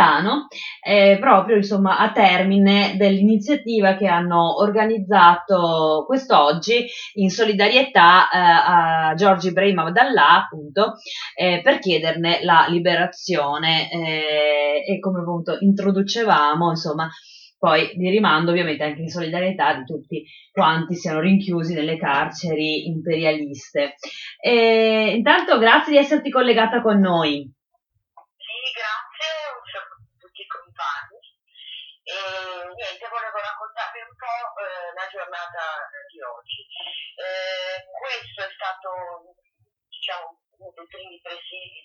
Milano, proprio insomma a termine dell'iniziativa che hanno organizzato quest'oggi in solidarietà a Giorgi Ibrahim Abdallah, appunto, per chiederne la liberazione e come appunto introducevamo, insomma, poi di rimando ovviamente anche in solidarietà di tutti quanti siano rinchiusi nelle carceri imperialiste. Intanto grazie di esserti collegata con noi. Sì, grazie, un saluto a tutti i compagni. E niente, volevo raccontarvi un po' la giornata di oggi. Questo è stato, diciamo, uno dei primi presidi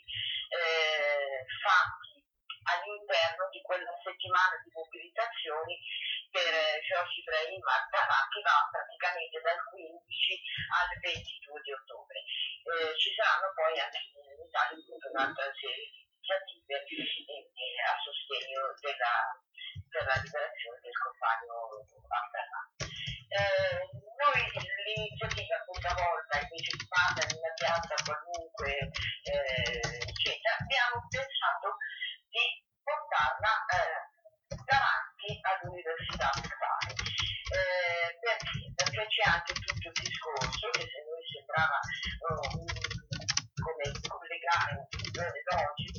fatti all'interno di quella settimana di mobilitazioni per Georges Ibrahim Abdallah che va praticamente dal 15 al 22 di ottobre. Ci saranno poi anche in Italia un'altra serie di iniziative a sostegno per la liberazione del compagno Abdallah. Noi l'iniziativa questa volta invece di farla in una piazza qualunque eccetera, abbiamo pensato di portarla davanti all'università statale. Perché c'è anche tutto il discorso che se noi sembrava come collegare un filone logico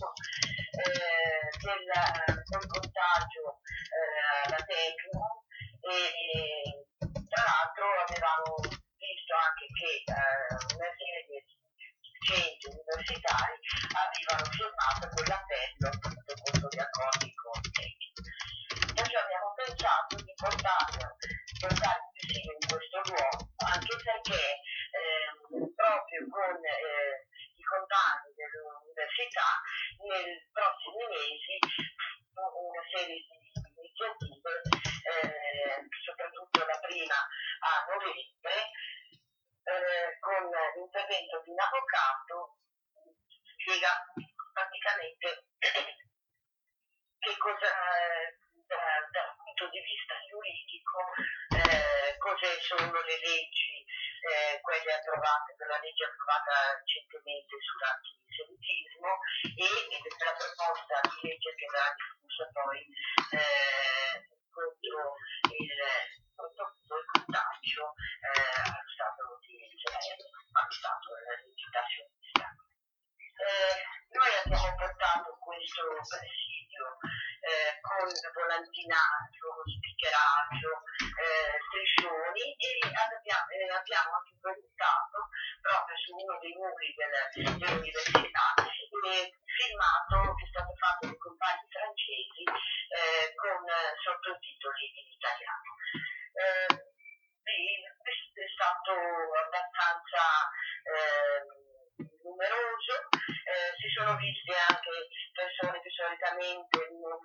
del contagio alla Tecno e tra l'altro avevamo visto anche che una serie di centri universitari avevano firmato quell'appello appunto contro gli accordi con Tecno. Perciò abbiamo pensato di portare insieme in questo luogo, anche perché proprio con i compagni dell'università nei prossimi mesi una serie di iniziative, soprattutto la prima a novembre, con l'intervento di un avvocato spiega praticamente che cosa dal punto di vista giuridico cosa sono le leggi, quelle approvate per la legge approvata recentemente sull'antisemitismo e la proposta di legge che verrà discussa poi contro il contagio allo Stato di Israele, allo Stato della legità sionista. Noi abbiamo portato questo presidio con volantinaggio, speakeraggio, striscioni e abbiamo anche proiettato proprio su uno dei muri dell'università filmato che è stato fatto dai compagni francesi con sottotitoli in italiano. Questo è stato abbastanza numeroso, si sono viste anche persone che solitamente non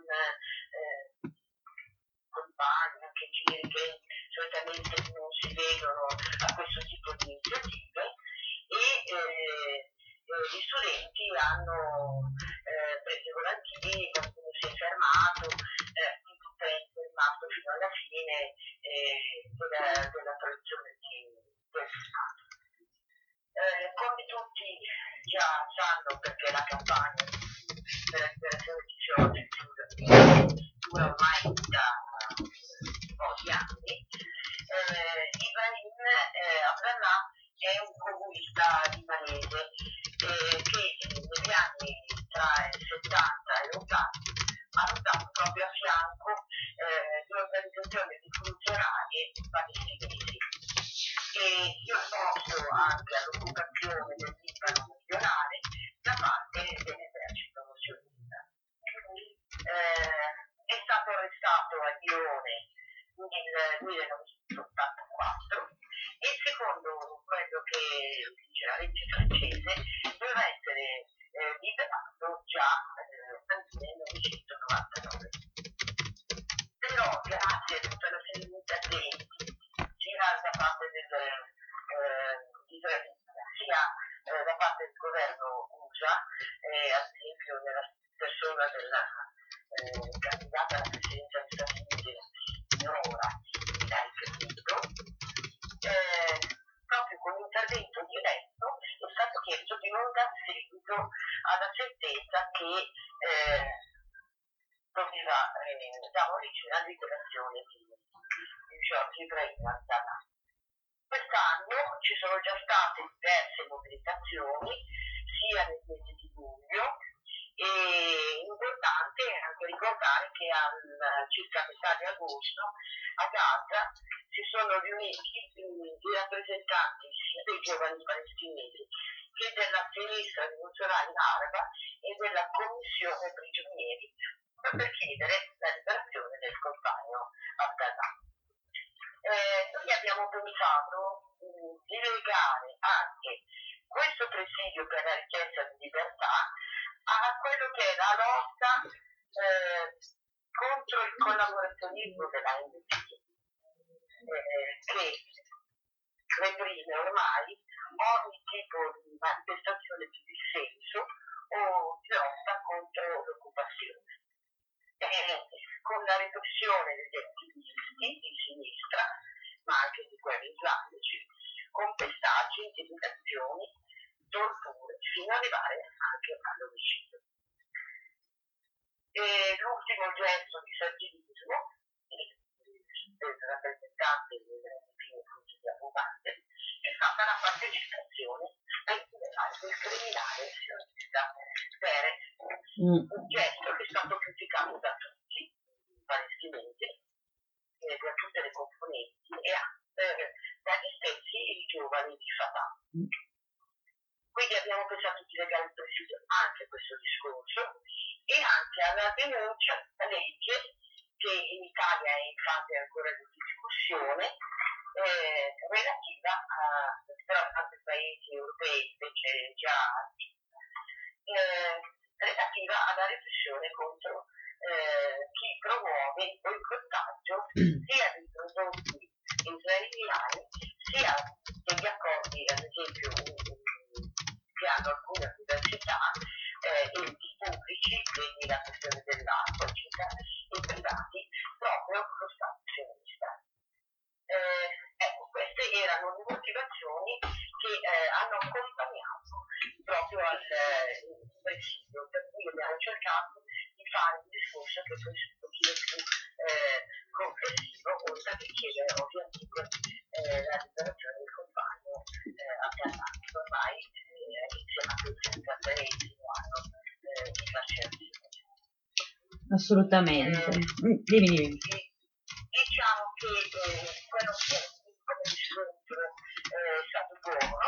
compagni, anche giri che solitamente non si vedono a questo tipo di iniziative e gli studenti hanno preso i volantini, qualcuno si è fermato, tutto è rimasto fino alla fine della produzione del Stato. Come tutti già sanno, perché la campagna della liberazione di George dura ormai da un po' di anni, Ibrahim Abdallah è un comunista libanese che negli anni tra il 70 e l'80 ha lottato proprio a fianco di organizzazioni rivoluzionarie palestinesi e io posto anche all'occupazione del Libano meridionale da parte dell'esercito sionista. È stato arrestato a Lione nel 1984 e secondo quello che dice la legge francese doveva essere liberato già nel 1999. Però grazie a tutta la serie di interventi sia da parte sia da parte del governo USA, ad esempio nella persona della candidata alla presidenza degli Stati Uniti, la signora Hillary Clinton, proprio con l'intervento diretto è stato chiesto di non dar seguito alla sentenza che dava origine alla liberazione di Giorgio Ibrahim Abdallah. Quest'anno ci sono già state diverse mobilitazioni, sia nel mese di luglio, e importante è anche ricordare che circa metà di agosto a Gaza si sono riuniti i rappresentanti sia dei giovani palestinesi che della sinistra rivoluzionaria araba e della commissione prigionieri per chiedere la liberazione del compagno Abdallah. Noi abbiamo pensato di legare anche questo presidio per la richiesta di libertà a quello che è la lotta contro il collaborazionismo della NDP, che reprime ormai ogni tipo di manifestazione di dissenso o di lotta contro l'occupazione. Con la repressione degli attivisti di sinistra, ma anche di quelli islamici, con pestaggi, intimidazioni, torture, fino ad arrivare anche all'omicidio. E l'ultimo gesto di saginismo del rappresentante del Flusso di Abubante è stata la partecipazione ai funerali del criminale sionista Peres, un gesto che è stato criticato da tutti i palestinesi, da tutte le componenti e dagli stessi giovani di Fatah. Quindi abbiamo pensato di legare il presidio anche a questo discorso e anche alla denuncia della legge che in Italia è in fase ancora di discussione, relativa però in altri paesi europei invece già relativa alla repressione contro chi promuove il boicottaggio sia di prodotti israeliani sia degli accordi, ad esempio, che hanno alcune università, enti pubblici, quindi la questione dell'acqua, eccetera, e privati, proprio con lo Stato sionista. Ecco, queste erano le motivazioni che hanno accompagnato proprio al presidio, per cui abbiamo cercato di fare un discorso che fosse un pochino più complessivo, oltre che chiedere ovviamente la liberazione del compagno Abdallah, che ormai è iniziato il 33esimo anno di carcerazione. Assolutamente. Dimmi. Diciamo che quello che come riscontro è stato buono,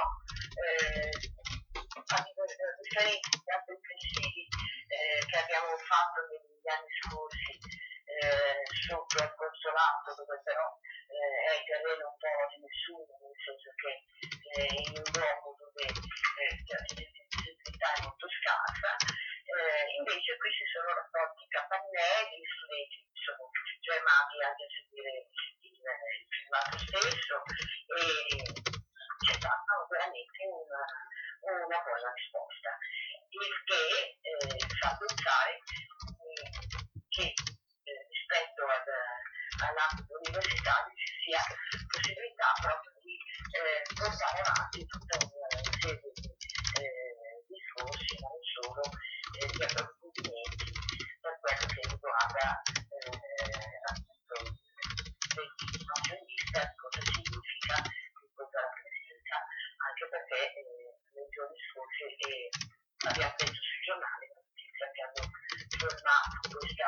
a differenza di altri pensieri che abbiamo fatto negli anni scorsi sotto al consolato, dove però è il terreno un po' di nessuno, nel senso che in un luogo dove la sensibilità è molto scarsa, invece qui si sono raccolti capannelli, gli studenti sono fermati anche a seguire il filmato stesso e c'è stata veramente una buona risposta, il che fa pensare che rispetto all'ambito universitario ci sia possibilità proprio di portare avanti tutta una serie di discorsi, ma non solo, di approfondimenti per quello che riguarda appunto l'educazionista, cosa significa, cosa rappresenta, anche perché nei giorni scorsi abbiamo letto sui giornali la notizia che hanno formato questa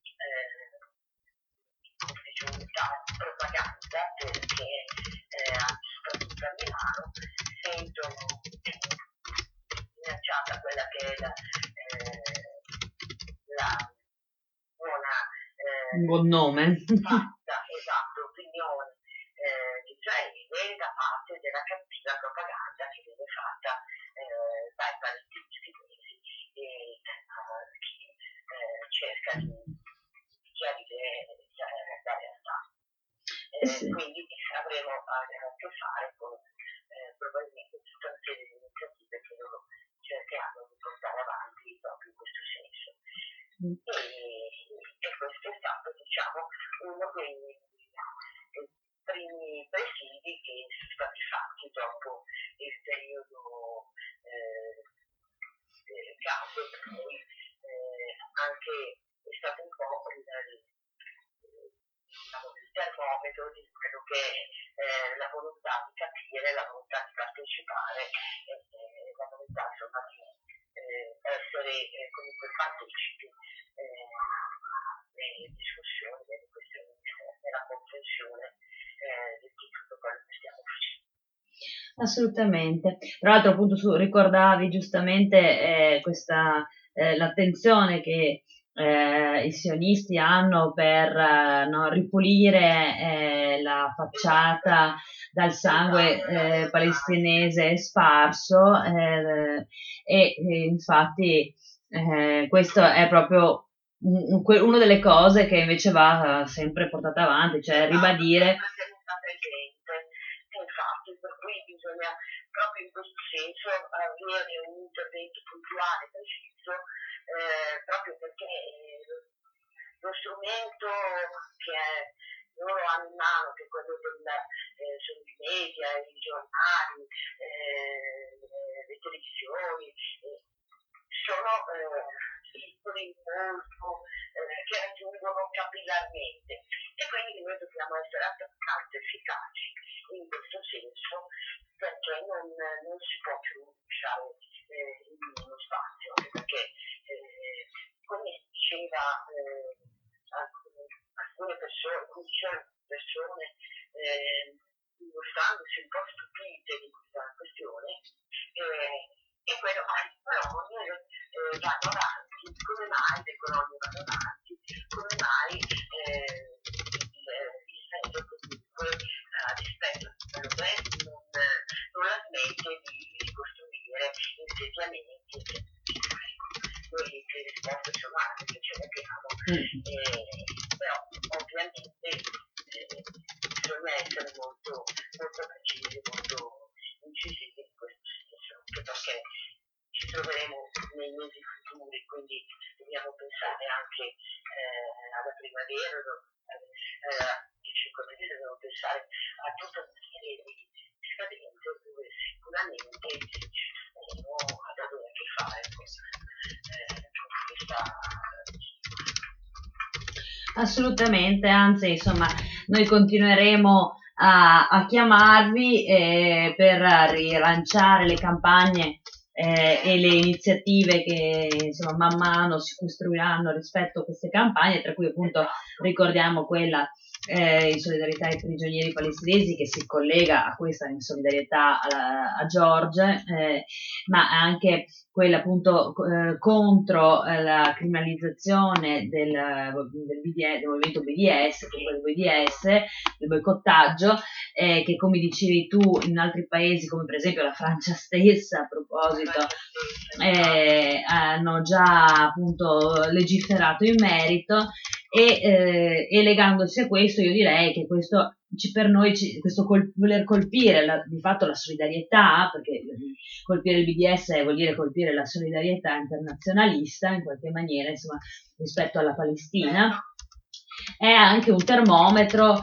unità di propaganda perché soprattutto a Milano sentono minacciata quella che è la buona un buon nome fatta, esatto, opinione di Israele da parte della cattiva propaganda che viene fatta dai palestinesi e chi cerca di chiarire la realtà. Quindi avremo a che fare con probabilmente tutta una serie di iniziative che loro cercheranno di portare avanti proprio in questo senso. E questo è stato, diciamo, uno dei primi presidi che sono stati fatti dopo il periodo caldo, per cui anche è stato un po' termometro di quello che è la volontà di capire, la volontà di partecipare, la volontà insomma di essere comunque partecipi nelle discussioni, nelle questioni, nella comprensione di tutto quello che stiamo facendo. Assolutamente. Tra l'altro, appunto, ricordavi giustamente l'attenzione che i sionisti hanno per no, ripulire la facciata dal sangue palestinese sparso e infatti questo è proprio una delle cose che invece va sempre portata avanti, cioè ribadire. Infatti, per cui bisogna proprio in questo senso avere un intervento puntuale, preciso, proprio perché lo strumento che loro hanno in mano, che è quello sono i media, i giornali, le televisioni, sono piccoli molto che raggiungono capillarmente, e quindi noi dobbiamo essere altrettanto efficaci in questo senso, perché non si può più lasciare uno spazio, anche perché come diceva alcune persone mostrandosi un po' stupite di questa questione, e quello le colonie vanno avanti, come mai le colonie vanno avanti, come mai Israele comunque rispetto a quello che non la smette di costruire insediamenti. Noi le risposte sono anche che ce le abbiamo, però ovviamente bisogna essere molto, molto precisi, molto incisivi in questo senso, anche perché ci troveremo nei mesi futuri, quindi dobbiamo pensare anche alla primavera, il 5 mesi dobbiamo pensare a tutta una serie di scadenze dove sicuramente ci saremo ad avere a che fare con questa. Assolutamente, anzi, insomma, noi continueremo a chiamarvi per rilanciare le campagne e le iniziative che insomma man mano si costruiranno rispetto a queste campagne, tra cui appunto ricordiamo quella in solidarietà ai prigionieri palestinesi, che si collega a questa in solidarietà a George, ma anche quella appunto contro la criminalizzazione del movimento BDS, quello BDS, il boicottaggio, che come dicevi tu in altri paesi come per esempio la Francia stessa, a proposito, hanno già appunto legiferato in merito, e legandosi a questo io direi che questo per noi questo voler colpire di fatto la solidarietà, perché colpire il BDS vuol dire colpire la solidarietà internazionalista in qualche maniera, insomma, rispetto alla Palestina, è anche un termometro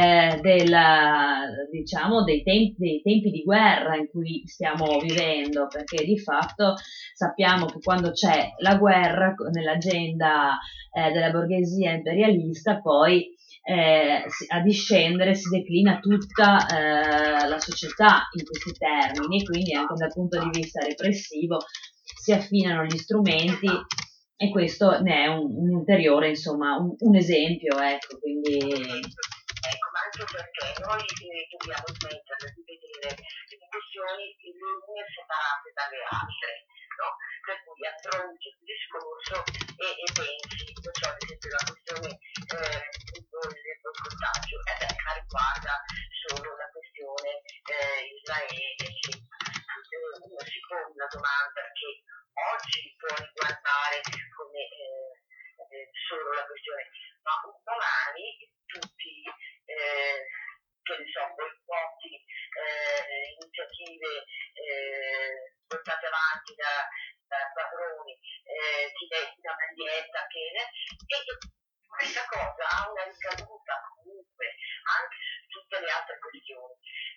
diciamo dei tempi di guerra in cui stiamo vivendo, perché di fatto sappiamo che quando c'è la guerra nell'agenda della borghesia imperialista, poi a discendere si declina tutta la società in questi termini, quindi anche dal punto di vista repressivo si affinano gli strumenti, e questo ne è un ulteriore, insomma, un esempio, ecco, quindi. Ecco, ma anche perché noi dobbiamo smettere di vedere le questioni le une separate dalle altre, no? Per cui affronti il discorso e pensi, non so, ad esempio la questione del boicottaggio, ma riguarda solo la questione Israele, uno si pone la domanda che oggi può riguardare come solo la questione, ma un domani tutti che ne so, boicotti, iniziative portate avanti da padroni, ti metti una maglietta e questa cosa ha una ricaduta comunque anche su tutte le altre questioni.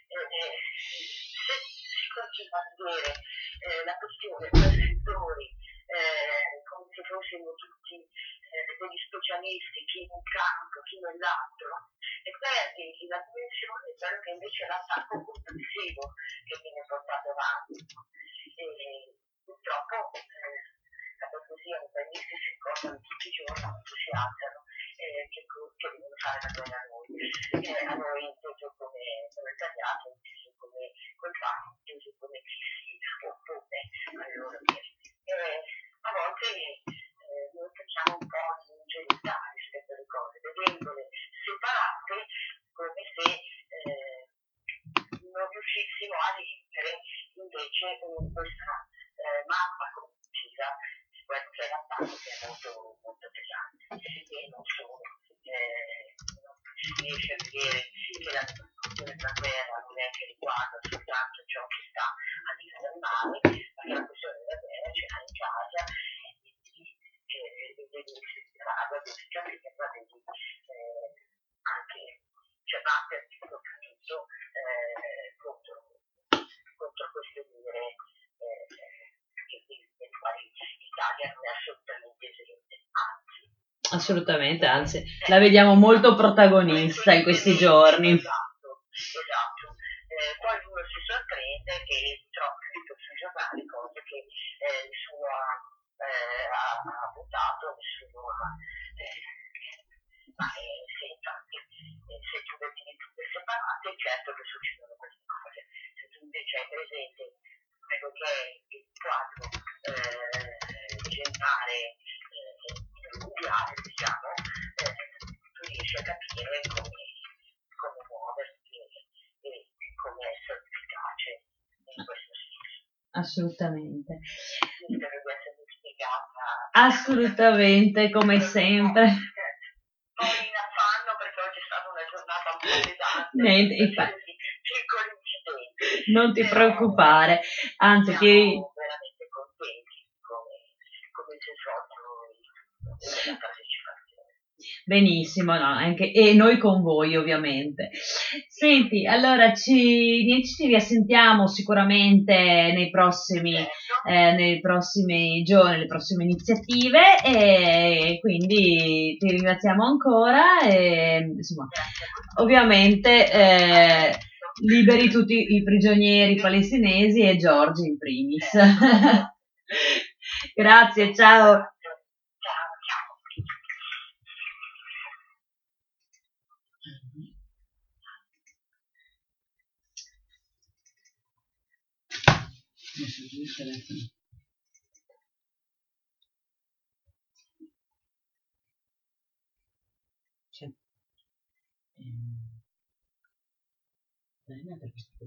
Se si continua a vedere la questione per settori come se fossimo tutti degli specialisti protagonisti, chi in un campo, chi nell'altro, e perdi la dimensione di quello che invece è l'attacco complessivo che viene portato avanti. E purtroppo la poesia e i paesi si incontrano tutti i giorni, si alzano, che devono fare la guerra a noi. A noi inteso come italiani, inteso come contrario, inteso come chi si oppone alle loro idee. A volte noi facciamo un po' di ingenuità rispetto alle cose, vedendole separate come se non riuscissimo a leggere invece questa mappa concisa di quello che è l'attacco, che è molto, molto pesante, e non solo. Non si riesce a vedere che la questione della guerra non è che riguarda soltanto ciò che sta a dire del mare, ma che la questione della guerra ce l'ha in casa, e devi separare, devi capire, ma devi anche batterti soprattutto contro queste dire delle quali l'Italia non è assolutamente esente, anzi. Assolutamente, anzi, la vediamo molto protagonista in questi giorni. Esatto. Poi uno si sorprende che trova scritto sui giornali cose che nessuno ha votato, nessuno ha. Ma sì, infatti, se tu vedi tutte separate, certo che succedono queste cose. Se tu invece hai presente quello che è il quadro generale mondiale, diciamo, tu riesci a capire come muoverti e come essere efficace in questo senso. Assolutamente. Spero di essermi spiegata. Assolutamente, come sempre. Poi in affanno perché oggi è stata una giornata un po' pesante. Niente, infatti. Piccoli incidenti. Non ti preoccupare, anzi siamo veramente contenti come si è svolto la partecipazione. Benissimo, no, anche, e noi con voi ovviamente. Senti, allora ci riassentiamo sicuramente nei prossimi giorni, le prossime iniziative, e quindi ti ringraziamo ancora e insomma, ovviamente liberi tutti i prigionieri palestinesi e Giorgi in primis. Grazie, ciao. C'è.